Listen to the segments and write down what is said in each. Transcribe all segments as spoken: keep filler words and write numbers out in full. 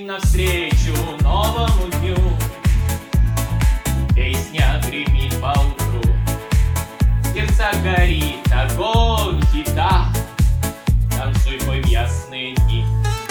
Летим навстречу новому дню. Песня гремит поутру, в сердцах горит огонь хита. Танцуй, пой в ясные дни.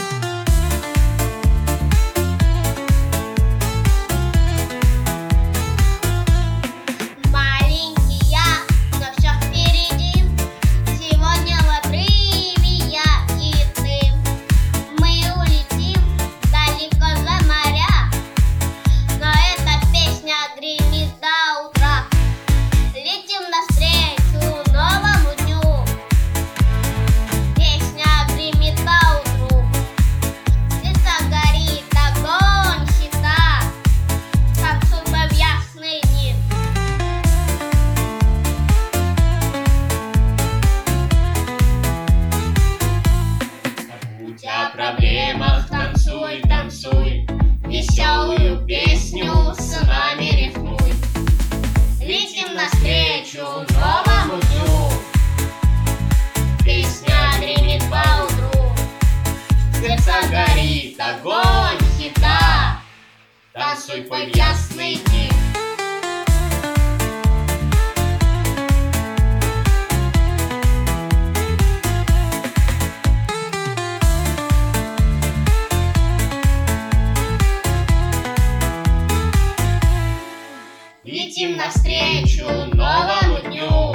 О проблемах танцуй, танцуй, веселую песню с нами рифмуй. Летим навстречу новому дню. Песня гремит поутру, в сердцах горит огонь хита. Танцуй, пой в ясные дни. Летим навстречу новому дню.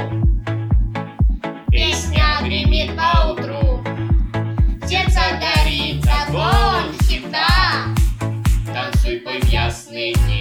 Песня гремит поутру, в сердцах горит огонь хита. Танцуй, пой в ясные дни.